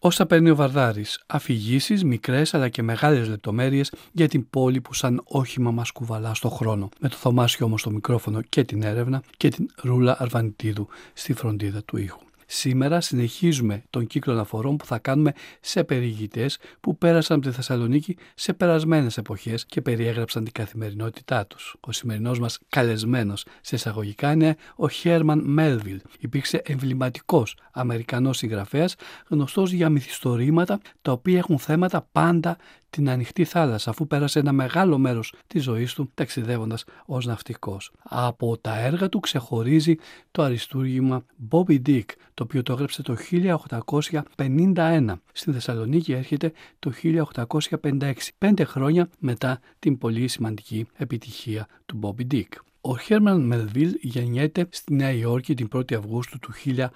Όσα παίρνει ο Βαρδάρης, αφηγήσεις, μικρές αλλά και μεγάλες λεπτομέρειες για την πόλη που σαν όχημα μας κουβαλά στο χρόνο. Με το Θωμάσιο όμως στο μικρόφωνο και την έρευνα και την Ρούλα Αρβανιτίδου στη φροντίδα του ήχου. Σήμερα συνεχίζουμε τον κύκλο αναφορών που θα κάνουμε σε περιηγητές που πέρασαν από τη Θεσσαλονίκη σε περασμένες εποχές και περιέγραψαν την καθημερινότητά τους. Ο σημερινός μας καλεσμένος σε εισαγωγικά είναι ο Χέρμαν Μέλβιλ. Υπήρξε εμβληματικός Αμερικανός συγγραφέας, γνωστός για μυθιστορήματα τα οποία έχουν θέματα πάντα την ανοιχτή θάλασσα, αφού πέρασε ένα μεγάλο μέρος της ζωής του ταξιδεύοντας ως ναυτικός. Από τα έργα του ξεχωρίζει το αριστούργημα Bobby Dick, το οποίο το έγραψε το 1851. Στη Θεσσαλονίκη έρχεται το 1856, 5 χρόνια μετά την πολύ σημαντική επιτυχία του Bobby Dick. Ο Χέρμαν Μελβίλ γεννιέται στη Νέα Υόρκη την 1η Αυγούστου του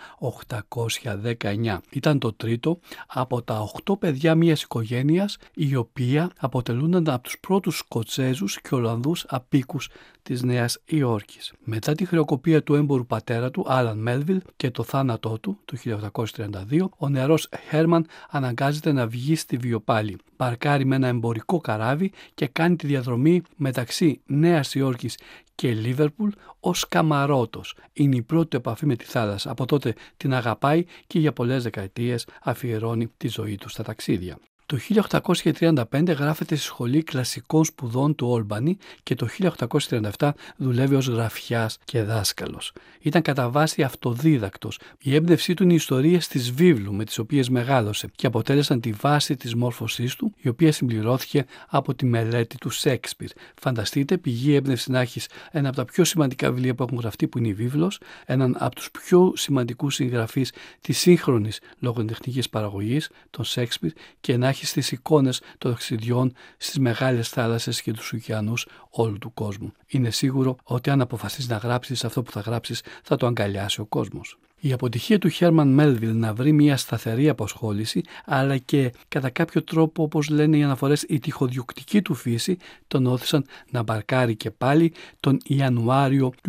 1819. Ήταν το τρίτο από τα 8 παιδιά μιας οικογένειας, η οποία αποτελούνταν από τους πρώτους Σκοτσέζους και Ολλανδούς απίκους της Νέας Υόρκης. Μετά τη χρεοκοπία του έμπορου πατέρα του, Άλαν Μέλβιλ, και το θάνατό του το 1832, ο νεαρός Χέρμαν αναγκάζεται να βγει στη βιοπάλη. Παρκάρει με ένα εμπορικό καράβι και κάνει τη διαδρομή μεταξύ Νέας Υόρκης και Λίβερπουλ ως καμαρότος. Είναι η πρώτη του επαφή με τη θάλασσα. Από τότε την αγαπάει και για πολλές δεκαετίες αφιερώνει τη ζωή του στα ταξίδια. Το 1835 γράφεται στη Σχολή Κλασικών Σπουδών του Όλμπανι και το 1837 δουλεύει ως γραφιάς και δάσκαλος. Ήταν κατά βάση αυτοδίδακτος. Η έμπνευσή του είναι οι ιστορίες της βίβλου με τις οποίες μεγάλωσε και αποτέλεσαν τη βάση της μόρφωσής του, η οποία συμπληρώθηκε από τη μελέτη του Σέξπιρ. Φανταστείτε, πηγή έμπνευση να έχεις ένα από τα πιο σημαντικά βιβλία που έχουν γραφτεί, που είναι η βίβλος, έναν από τους πιο σημαντικούς συγγραφείς της σύγχρονης λογοτεχνικής παραγωγής, τον Σέξπιρ, και να έχεις τις εικόνες των ταξιδιών στις μεγάλες θάλασσες και τους ωκεανούς όλου του κόσμου. Είναι σίγουρο ότι αν αποφασίσεις να γράψεις αυτό που θα γράψεις, θα το αγκαλιάσει ο κόσμος. Η αποτυχία του Χέρμαν Μέλβιλ να βρει μια σταθερή απασχόληση, αλλά και κατά κάποιο τρόπο, όπως λένε οι αναφορές, η τυχοδιοκτική του φύση, τον όθησαν να μπαρκάρει και πάλι τον Ιανουάριο του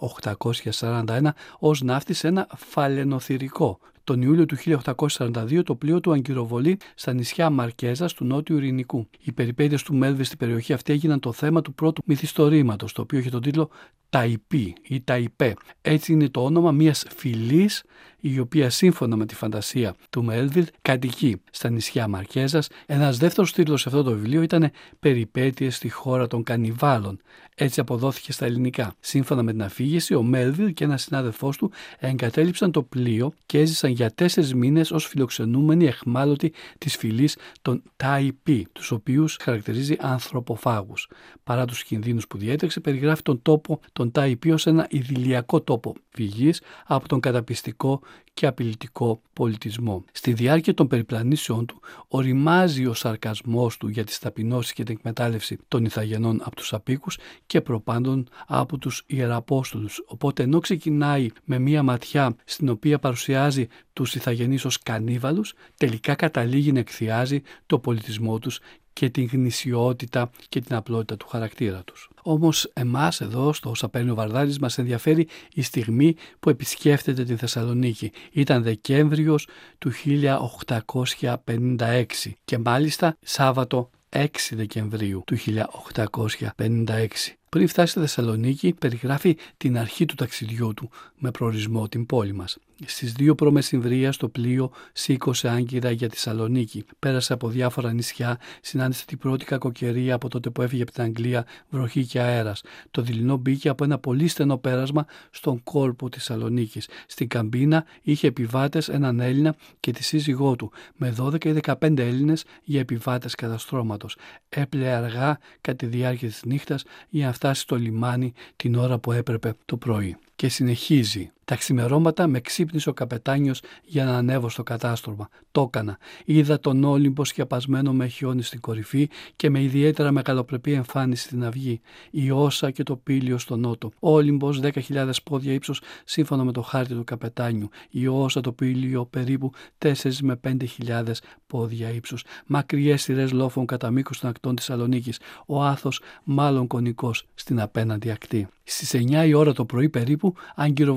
1841 ως ναύτης σε ένα φαλαινοθυρικό. Τον Ιούλιο του 1842 το πλοίο του αγκυροβολεί στα νησιά Μαρκέζας του Νότιου Ειρηνικού. Οι περιπέτειες του Μέλβιλ στην περιοχή αυτή έγιναν το θέμα του πρώτου μυθιστορήματος, το οποίο είχε τον τίτλο Ταϊπή ή Ταϊπέ. Έτσι είναι το όνομα μιας φυλής, η οποία σύμφωνα με τη φαντασία του Μέλβιλ κατοικεί στα νησιά Μαρκέζας. Ένας δεύτερος τίτλος σε αυτό το βιβλίο ήταν «Περιπέτειες στη χώρα των Κανιβάλων». Έτσι αποδόθηκε στα ελληνικά. Σύμφωνα με την αφήγηση, ο Μέλβιλ και ένας συνάδελφός του εγκατέλειψαν το πλοίο και έζησαν για 4 μήνες ως φιλοξενούμενοι εχμάλωτοι της φυλής των Ταϊπή, τους οποίους χαρακτηρίζει ανθρωποφάγους. Παρά τους κινδύνους που διέτρεξε, περιγράφει τον τόπο των Ταϊπή ως ένα ιδηλιακό τόπο φυγής από τον καταπιστικό και απειλητικό πολιτισμό. Στη διάρκεια των περιπλανήσεών του, οριμάζει ο σαρκασμός του για τις ταπεινώσεις και την εκμετάλλευση των Ιθαγενών από τους απίκους και προπάντων από τους Ιεραπόστολους. Οπότε, ενώ ξεκινάει με μία ματιά στην οποία παρουσιάζει τους Ιθαγενείς ως κανίβαλους, τελικά καταλήγει να εκθιάζει το πολιτισμό τους και την γνησιότητα και την απλότητα του χαρακτήρα τους. Όμως εμάς εδώ στο Όσα παίρνει ο Βαρδάρης μας ενδιαφέρει η στιγμή που επισκέφτεται τη Θεσσαλονίκη. Ήταν Δεκέμβριος του 1856 και μάλιστα Σάββατο 6 Δεκεμβρίου του 1856. Πριν φτάσει στη Θεσσαλονίκη, περιγράφει την αρχή του ταξιδιού του με προορισμό την πόλη μας. Στις 2 π.Μ. το πλοίο σήκωσε άγκυρα για τη Θεσσαλονίκη. Πέρασε από διάφορα νησιά, συνάντησε την πρώτη κακοκαιρία από τότε που έφυγε από την Αγγλία, βροχή και αέρας. Το δειλινό μπήκε από ένα πολύ στενό πέρασμα στον κόλπο της Θεσσαλονίκης. Στην καμπίνα είχε επιβάτες έναν Έλληνα και τη σύζυγό του, με 12 ή 15 Έλληνες για επιβάτες καταστρώματος. Έπλεε αργά κατά τη διάρκεια της νύχτας για να φτάσει στο λιμάνι την ώρα που έπρεπε το πρωί. Και συνεχίζει. Τα ξημερώματα με ξύπνησε ο καπετάνιος για να ανέβω στο κατάστρωμα. Το έκανα. Είδα τον Όλυμπο σκεπασμένο με χιόνι στην κορυφή και με ιδιαίτερα μεγαλοπρεπή εμφάνιση στην αυγή. Η Όσα και το Πήλιο στο νότο. Ο Όλυμπος 10.000 πόδια ύψος σύμφωνα με το χάρτη του καπετάνιου. Η Όσα, το Πήλιο περίπου 4 με 5.000 πόδια ύψους. Μακριές σειρές λόφων κατά μήκος των ακτών της Θεσσαλονίκης. Ο Άθος μάλλον κονικός στην απέναντι ακτή. Στις 9 η ώρα το πρωί περίπου αγκυροβολήσαμε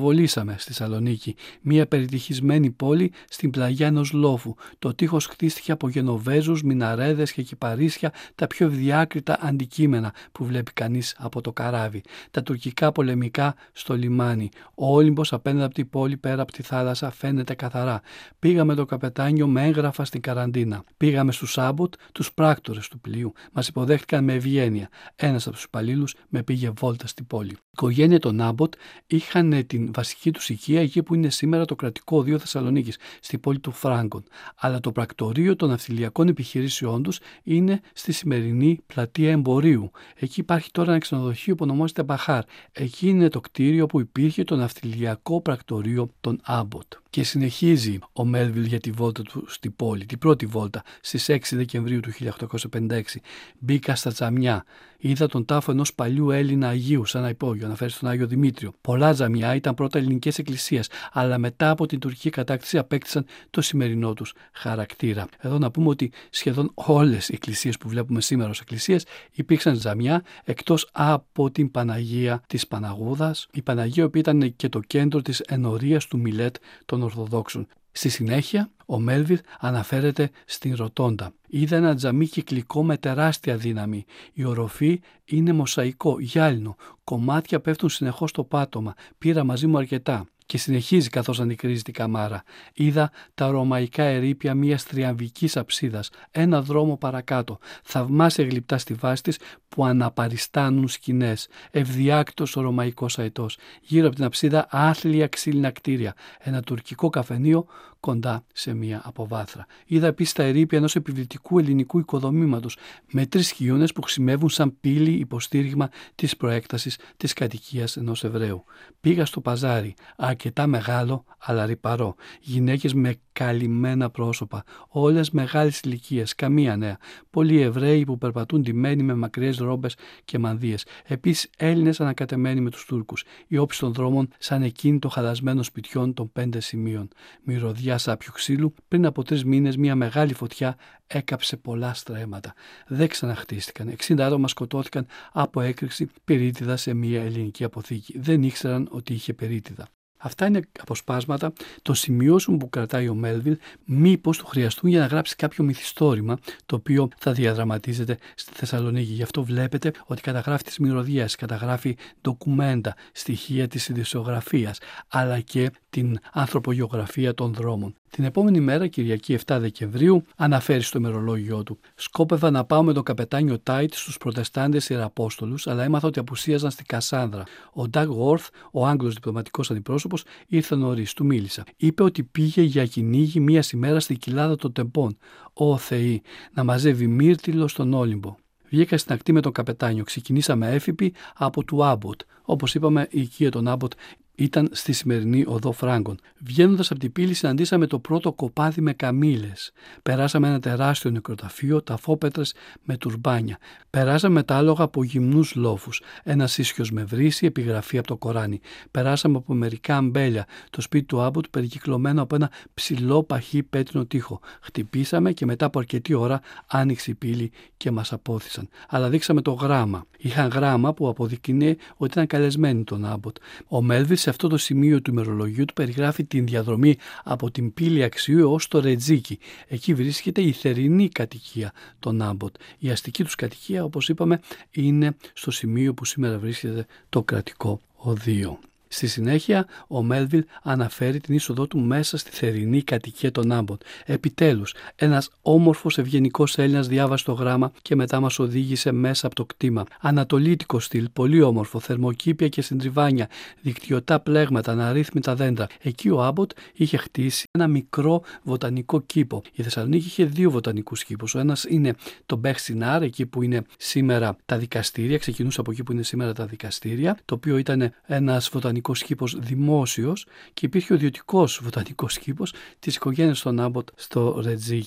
ζήσαμε στη Θεσσαλονίκη, μια περιτυχισμένη πόλη στην πλαγιά ενός λόφου. Το τείχος χτίστηκε από Γενοβέζους, μιναρέδες και κυπαρίσια, τα πιο ευδιάκριτα αντικείμενα που βλέπει κανείς από το καράβι. Τα τουρκικά πολεμικά στο λιμάνι. Ο Όλυμπος απέναντι από την πόλη, πέρα από τη θάλασσα, φαίνεται καθαρά. Πήγαμε το καπετάνιο με έγγραφα στην καραντίνα. Πήγαμε στους Άμποτ, τους πράκτορες του πλοίου. Μας υποδέχτηκαν με ευγένεια. Ένας από τους υπαλλήλους με πήγε βόλτα στην πόλη. Η οικογένεια των Άμποτ είχαν την βασική τους οικία εκεί που είναι σήμερα το κρατικό οδείο Θεσσαλονίκης, στην πόλη του Φράγκων. Αλλά το πρακτορείο των ναυτιλιακών επιχειρήσεών τους είναι στη σημερινή πλατεία Εμπορίου. Εκεί υπάρχει τώρα ένα ξενοδοχείο που ονομάζεται Μπαχάρ. Εκεί είναι το κτίριο που υπήρχε το ναυτιλιακό πρακτορείο των Άμποτ. Και συνεχίζει ο Μέλβιλ για τη βόλτα του στην πόλη, την πρώτη βόλτα, στις 6 Δεκεμβρίου του 1856. Μπήκα στα τζαμιά. Είδα τον τάφο ενός παλιού Έλληνα Αγίου, σαν ένα υπόγειο, αναφέρει στον Άγιο Δημήτριο. Πολλά τζαμιά ήταν πρώτα ελληνικές εκκλησίες, αλλά μετά από την τουρκική κατάκτηση απέκτησαν το σημερινό τους χαρακτήρα. Εδώ να πούμε ότι σχεδόν όλες οι εκκλησίες που βλέπουμε σήμερα ως εκκλησίες υπήρξαν τζαμιά, εκτός από την Παναγία της Παναγούδας, η Παναγία που ήταν και το κέντρο της ενορίας του Μιλέτ των Ορθοδόξων. Στη συνέχεια, ο Μέλβιλ αναφέρεται στην Ροτόντα. Είδα ένα τζαμί κυκλικό με τεράστια δύναμη. Η οροφή είναι μοσαϊκό, γυάλινο. Κομμάτια πέφτουν συνεχώς στο πάτωμα. Πήρα μαζί μου αρκετά. Και συνεχίζει καθώς ανικρίζει την καμάρα. Είδα τα ρωμαϊκά ερείπια μιας τριαμβικής αψίδας, ένα δρόμο παρακάτω, θαυμάσια γλυπτά στη βάση της που αναπαριστάνουν σκηνές, ευδιάκτος ο ρωμαϊκός αετός, γύρω από την αψίδα άθλια ξύλινα κτίρια, ένα τουρκικό καφενείο κοντά σε μια αποβάθρα. Είδα επίσης τα ερείπια ενός επιβλητικού ελληνικού οικοδομήματος με 3 χιούνες που χρησιμεύουν σαν πύλη υποστήριγμα της προέκτασης της κατοικίας ενός Εβραίου. Πήγα στο παζάρι, αρκετά μεγάλο αλλά ρυπαρό. Γυναίκες με καλυμμένα πρόσωπα, όλες μεγάλης ηλικίας, καμία νέα. Πολλοί Εβραίοι που περπατούν ντυμένοι με μακριές ρόμπες και μανδύες. Επίσης Έλληνες ανακατεμένοι με τους Τούρκους. Η όψη των δρόμων σαν εκείνη των χαλασμένων σπιτιών των 5 σημείων. Μυρωδιά σάπιου ξύλου. Πριν από 3 μήνες μια μεγάλη φωτιά έκαψε πολλά στρέμματα. Δεν ξαναχτίστηκαν. 60 άτομα σκοτώθηκαν από έκρηξη πυρίτιδα σε μια ελληνική αποθήκη. Δεν ήξεραν ότι είχε πυρίτιδα. Αυτά είναι αποσπάσματα των σημειώσεων που κρατάει ο Μέλβιλ, μήπως του χρειαστούν για να γράψει κάποιο μυθιστόρημα το οποίο θα διαδραματίζεται στη Θεσσαλονίκη. Γι' αυτό βλέπετε ότι καταγράφει τις μυρωδιές, καταγράφει ντοκουμέντα, στοιχεία της ειδησιογραφίας, αλλά και την ανθρωπογεωγραφία των δρόμων. Την επόμενη μέρα, Κυριακή 7 Δεκεμβρίου, αναφέρει στο ημερολόγιό του: «Σκόπευα να πάω με τον καπετάνιο Τάιτ στους προτεστάντες ιεραπόστολους, αλλά έμαθα ότι απουσίαζαν στη Κασάνδρα. Ο Ντάγ Γουόρθ, ο Άγγλος διπλωματικός αντιπρόσωπος, ήρθε νωρίς. Του μίλησα. Είπε ότι πήγε για κυνήγι μία ημέρα στη κοιλάδα των Τεμπών. Ω Θεοί, να μαζεύει μύρτιλο στον Όλυμπο». Βγήκα στην ακτή με τον καπετάνιο. Ξεκινήσαμε έφυποι από του Άμποτ. Όπως είπαμε, η οικία των Άμποτ ήταν στη σημερινή οδό Φράγκων. Βγαίνοντας από την πύλη, συναντήσαμε το πρώτο κοπάδι με καμήλες. Περάσαμε ένα τεράστιο νεκροταφείο, ταφόπετρες με τουρμπάνια. Περάσαμε με τα άλογα από γυμνούς λόφους. Ένας ίσιος με βρύση, επιγραφή από το Κοράνι. Περάσαμε από μερικά αμπέλια. Το σπίτι του Άμποτ περικυκλωμένο από ένα ψηλό παχύ πέτρινο τοίχο. Χτυπήσαμε και μετά από αρκετή ώρα άνοιξε η πύλη και μας απόθυσαν. Αλλά δείξαμε το γράμμα. Είχαν γράμμα που αποδεικνύει ότι ήταν καλεσμένοι τον Άμποτ. Ο Μέλβιλ σε αυτό το σημείο του ημερολογίου του περιγράφει την διαδρομή από την πύλη Αξιού έως το Ρετζίκι. Εκεί βρίσκεται η θερινή κατοικία των Άμποτ. Η αστική τους κατοικία, όπως είπαμε, είναι στο σημείο που σήμερα βρίσκεται το κρατικό οδείο. Στη συνέχεια, ο Μέλβιλ αναφέρει την είσοδό του μέσα στη θερινή κατοικία των Άμποτ. Επιτέλους, ένας όμορφος ευγενικός Έλληνας διάβασε το γράμμα και μετά μας οδήγησε μέσα από το κτήμα. Ανατολίτικο στυλ, πολύ όμορφο, θερμοκήπια και συντριβάνια, δικτυωτά πλέγματα, αναρρύθμιτα δέντρα. Εκεί ο Άμποτ είχε χτίσει ένα μικρό βοτανικό κήπο. Η Θεσσαλονίκη είχε 2 βοτανικούς κήπους. Ο ένας είναι το Μπέχ Σινάρ, εκεί που είναι σήμερα τα δικαστήρια, ξεκινούσε από εκεί που είναι σήμερα τα δικαστήρια, το οποίο ήταν ένας βοτανικός κήπος δημόσιος, και υπήρχε ο ιδιωτικός βοτανικός κήπος της οικογένειας των Άμποτ στο Ρετζίκι.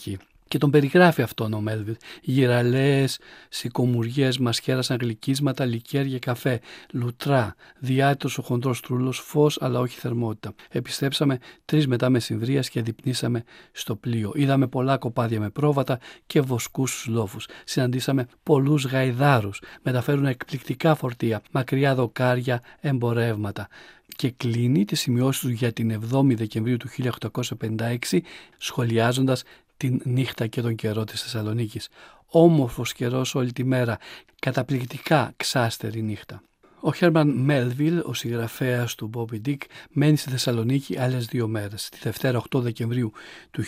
Και τον περιγράφει αυτόν ο Μέλβιλ. Γυραλέες, σικομουριές μας χέρασαν γλυκίσματα, λικέρια, καφέ, λουτρά, διάτητος ο χοντρός τρούλος, φως αλλά όχι θερμότητα. Επιστρέψαμε 3 μετά μεσημβρίας και διπνήσαμε στο πλοίο. Είδαμε πολλά κοπάδια με πρόβατα και βοσκούς στους λόφους. Συναντήσαμε πολλούς γαϊδάρους. Μεταφέρουν εκπληκτικά φορτία, μακριά δοκάρια, εμπορεύματα. Και κλείνει τις σημειώσεις του για την 7η Δεκεμβρίου του 1856 σχολιάζοντας την νύχτα και τον καιρό της Θεσσαλονίκης. Όμορφος καιρός όλη τη μέρα, καταπληκτικά ξάστερη νύχτα. Ο Χέρμαν Μέλβιλ, ο συγγραφέας του Μπόμπι Ντικ, μένει στη Θεσσαλονίκη άλλες 2 μέρες, τη Δευτέρα 8 Δεκεμβρίου του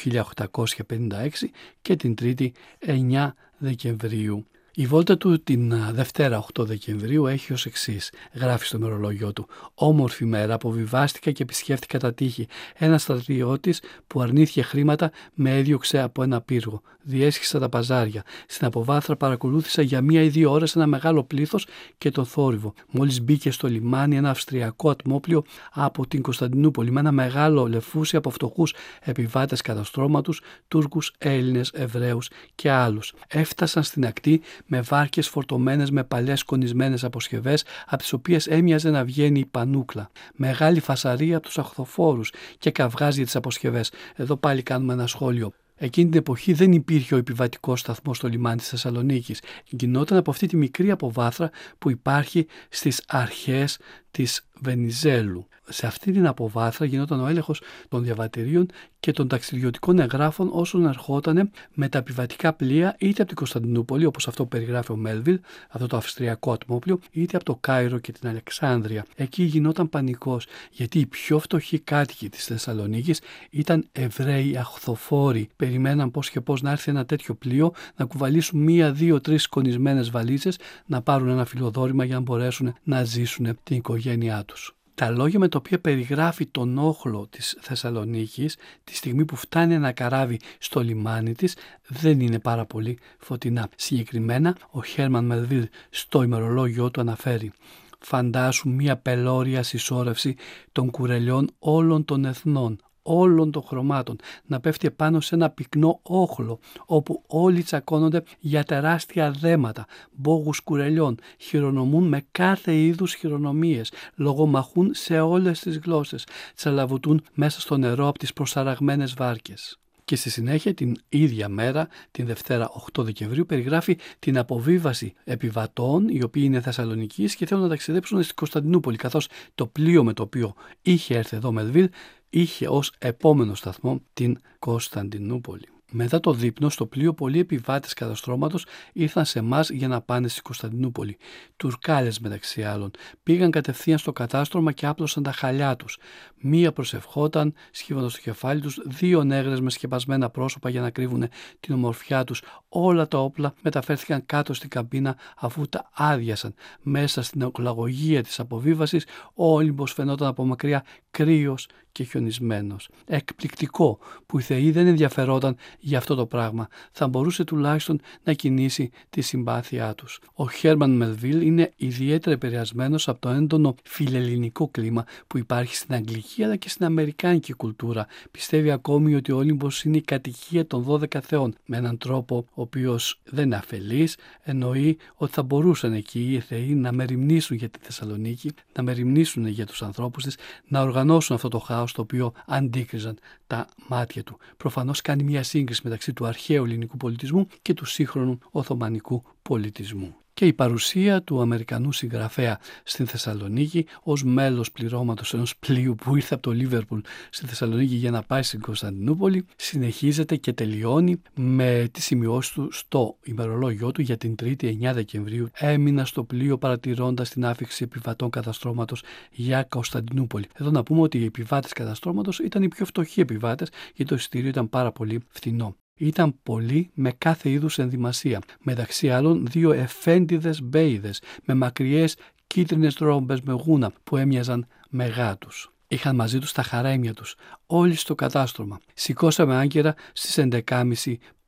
1856 και την Τρίτη 9 Δεκεμβρίου. Η βόλτα του την Δευτέρα 8 Δεκεμβρίου έχει ως εξής, γράφει στο ημερολόγιο του. Όμορφη μέρα, αποβιβάστηκα και επισκέφτηκα τα τείχη. Ένας στρατιώτης που αρνήθηκε χρήματα με έδιωξε από ένα πύργο. Διέσχισα τα παζάρια. Στην αποβάθρα παρακολούθησα για 1 ή 2 ώρες ένα μεγάλο πλήθος και τον θόρυβο. Μόλις μπήκε στο λιμάνι ένα αυστριακό ατμόπλιο από την Κωνσταντινούπολη με ένα μεγάλο λεφούσι από φτωχούς επιβάτες καταστρώματος, Τούρκους, Έλληνες, Εβραίους και άλλους. Έφτασαν στην ακτή με βάρκες φορτωμένες με παλιές κονισμένες αποσκευές, από τις οποίες έμοιαζε να βγαίνει η πανούκλα. Μεγάλη φασαρία από τους αχθοφόρους και καυγάς για τις αποσκευές. Εδώ πάλι κάνουμε ένα σχόλιο. Εκείνη την εποχή δεν υπήρχε ο επιβατικός σταθμός στο λιμάνι της Θεσσαλονίκης. Γινόταν από αυτή τη μικρή αποβάθρα που υπάρχει στις αρχές της Βενιζέλου. Σε αυτή την αποβάθρα γινόταν ο έλεγχος των διαβατηρίων και των ταξιδιωτικών εγγράφων όσων ερχόταν με τα επιβατικά πλοία είτε από την Κωνσταντινούπολη, όπως αυτό που περιγράφει ο Μέλβιλ, αυτό το αυστριακό ατμόπλιο, είτε από το Κάιρο και την Αλεξάνδρεια. Εκεί γινόταν πανικός, γιατί οι πιο φτωχοί κάτοικοι της Θεσσαλονίκης ήταν Εβραίοι αχθοφόροι. Περιμέναν πώς και πώς να έρθει ένα τέτοιο πλοίο, να κουβαλήσουν 1, 2, 3 σκονισμένες βαλίτσες, να πάρουν ένα φιλοδόρημα για να μπορέσουν να ζήσουν την οικογένειά τους. Τα λόγια με τα οποία περιγράφει τον όχλο της Θεσσαλονίκης τη στιγμή που φτάνει ένα καράβι στο λιμάνι της δεν είναι πάρα πολύ φωτεινά. Συγκεκριμένα ο Χέρμαν Μελβίλ στο ημερολόγιο του αναφέρει «Φαντάσου μια πελώρια συσσόρευση των κουρελιών όλων των εθνών, όλων των χρωμάτων, να πέφτει επάνω σε ένα πυκνό όχλο, όπου όλοι τσακώνονται για τεράστια δέματα, μπόγους κουρελιών, χειρονομούν με κάθε είδους χειρονομίες, λογομαχούν σε όλες τις γλώσσες, τσαλαβουτούν μέσα στο νερό από τις προσαραγμένες βάρκες». Και στη συνέχεια την ίδια μέρα, την Δευτέρα 8 Δεκεμβρίου, περιγράφει την αποβίβαση επιβατών, οι οποίοι είναι Θεσσαλονικείς και θέλουν να ταξιδέψουν στην Κωνσταντινούπολη, καθώς το πλοίο με το οποίο είχε έρθει εδώ Μελβίλ είχε ως επόμενο σταθμό την Κωνσταντινούπολη. Μετά το δείπνο στο πλοίο, πολλοί επιβάτες καταστρώματος ήρθαν σε εμάς για να πάνε στη Κωνσταντινούπολη. Τουρκάλες μεταξύ άλλων. Πήγαν κατευθείαν στο κατάστρωμα και άπλωσαν τα χαλιά τους. Μία προσευχόταν, σκύβοντας το κεφάλι τους, 2 νέγρες με σκεπασμένα πρόσωπα για να κρύβουν την ομορφιά τους. Όλα τα όπλα μεταφέρθηκαν κάτω στην καμπίνα αφού τα άδειασαν. Μέσα στην οκλαγωγία της αποβίβασης, ο Όλυμπος φαινόταν από μακριά κρύος και χιονισμένος. Εκπληκτικό που οι θεοί δεν ενδιαφερόταν για αυτό το πράγμα. Θα μπορούσε τουλάχιστον να κινήσει τη συμπάθειά τους. Ο Χέρμαν Μελβίλ είναι ιδιαίτερα επηρεασμένος από το έντονο φιλελληνικό κλίμα που υπάρχει στην αγγλική αλλά και στην αμερικάνικη κουλτούρα. Πιστεύει ακόμη ότι ο Όλυμπος είναι η κατοικία των 12 θεών. Με έναν τρόπο ο οποίος δεν είναι αφελής, εννοεί ότι θα μπορούσαν εκεί οι θεοί να μεριμνήσουν για τη Θεσσαλονίκη, να μεριμνήσουν για τους ανθρώπους της, να οργανώσουν αυτό το χάος το οποίο αντίκριζαν τα μάτια του. Προφανώς κάνει μια σύγκριση μεταξύ του αρχαίου ελληνικού πολιτισμού και του σύγχρονου οθωμανικού πολιτισμού. Και η παρουσία του Αμερικανού συγγραφέα στην Θεσσαλονίκη ως μέλος πληρώματος ενός πλοίου που ήρθε από το Λίβερπουλ στη Θεσσαλονίκη για να πάει στην Κωνσταντινούπολη συνεχίζεται και τελειώνει με τις σημειώσεις του στο ημερολόγιο του για την 3η 9 Δεκεμβρίου. Έμεινα στο πλοίο παρατηρώντας την άφιξη επιβατών καταστρώματος για Κωνσταντινούπολη. Εδώ να πούμε ότι οι επιβάτες καταστρώματος ήταν οι πιο φτωχοί επιβάτες γιατί το εισιτήριο ήταν πάρα πολύ φθηνό. Ήταν πολλοί με κάθε είδους ενδυμασία, μεταξύ άλλων 2 εφέντιδες μπέιδες με μακριές κίτρινες ρόμπες με γούνα που έμοιαζαν με γάτους. Είχαν μαζί τους τα χαρέμια τους, όλοι στο κατάστρωμα. Σηκώσαμε άγκυρα στις 11.30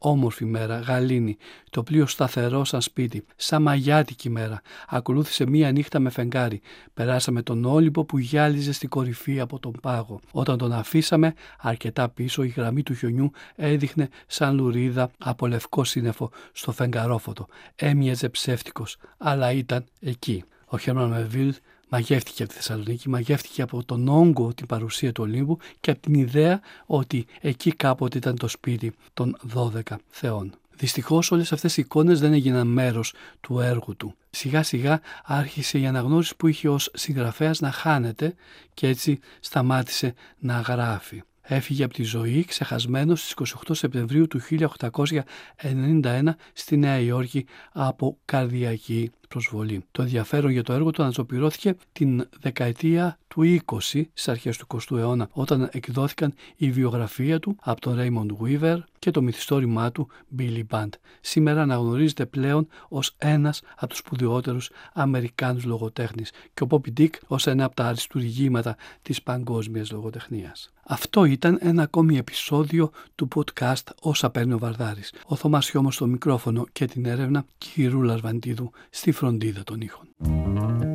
όμορφη μέρα, γαλήνη, το πλοίο σταθερό σαν σπίτι, σαν μαγιάτικη μέρα. Ακολούθησε μία νύχτα με φεγγάρι. Περάσαμε τον Όλυμπο που γυάλιζε στην κορυφή από τον πάγο. Όταν τον αφήσαμε αρκετά πίσω, η γραμμή του χιονιού έδειχνε σαν λουρίδα από λευκό σύννεφο στο φεγγαρόφωτο. Έμοιαζε ψεύτικος, αλλά ήταν εκεί. Ο Χέρμαν Μελβίλ μαγεύτηκε από τη Θεσσαλονίκη, μαγεύτηκε από τον όγκο, την παρουσία του Ολύμπου και από την ιδέα ότι εκεί κάποτε ήταν το σπίτι των 12 θεών. Δυστυχώς όλες αυτές οι εικόνες δεν έγιναν μέρος του έργου του. Σιγά σιγά άρχισε η αναγνώριση που είχε ως συγγραφέας να χάνεται και έτσι σταμάτησε να γράφει. Έφυγε από τη ζωή ξεχασμένος στις 28 Σεπτεμβρίου του 1891 στη Νέα Υόρκη από καρδιακή προσβολή. Το ενδιαφέρον για το έργο του αναζωπυρώθηκε την δεκαετία του 20, στις αρχές του 20ου αιώνα, όταν εκδόθηκαν η βιογραφία του από τον Raymond Weaver και το μυθιστόρημά του Billy Band. Σήμερα αναγνωρίζεται πλέον ως ένας από τους σπουδαιότερους Αμερικάνους λογοτέχνης και ο Moby Dick ως ένα από τα αριστουργήματα της παγκόσμιας λογοτεχνίας. Αυτό ήταν ένα ακόμη επεισόδιο του podcast «Όσα παίρνει ο Βαρδάρης». Ο Θωμάς Χιώμος στο μικρόφωνο και την έρευνα και η Ρούλα Αρβαντίδου στη φροντίδα των ήχων.